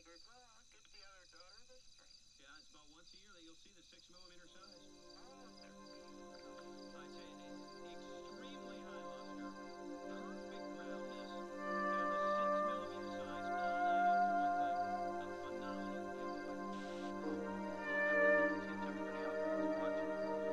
Yeah, it's about once a year that you'll see the 6 millimeter size. I tell you, it is extremely high luster, perfect roundness, and the 6 millimeter size all added to one thing. A phenomenal giveaway. Teach everybody out there that's watching.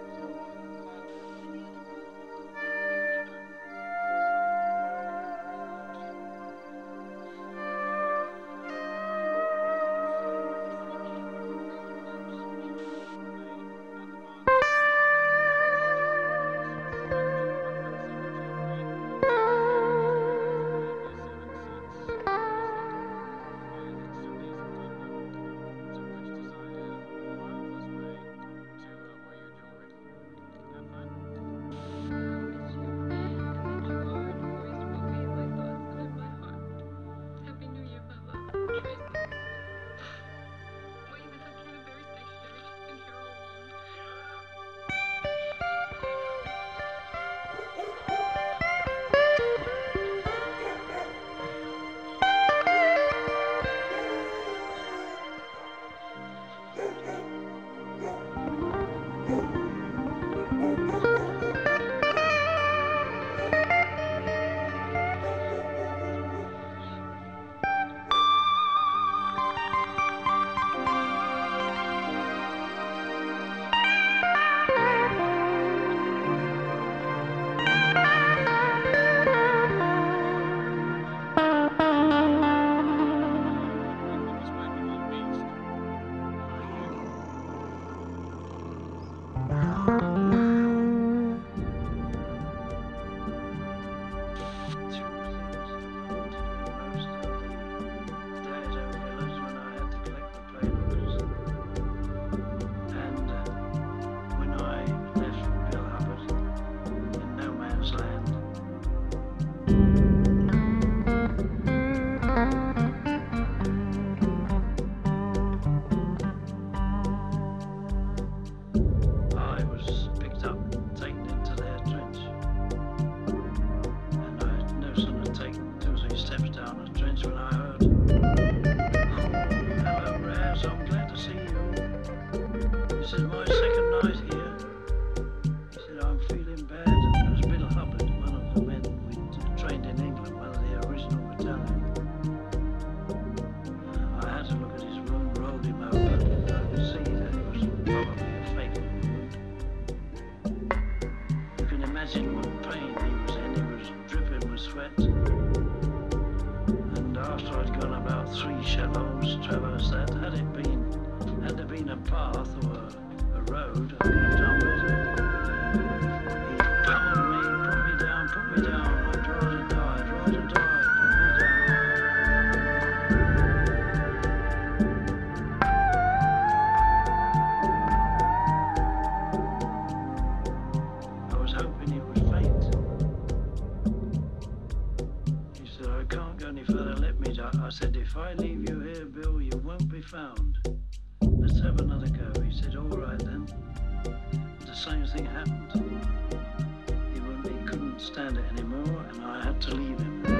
I said, if I leave you here, Bill, you won't be found. Let's have another go. He said, all right then. The same thing happened. He couldn't stand it anymore, and I had to leave him.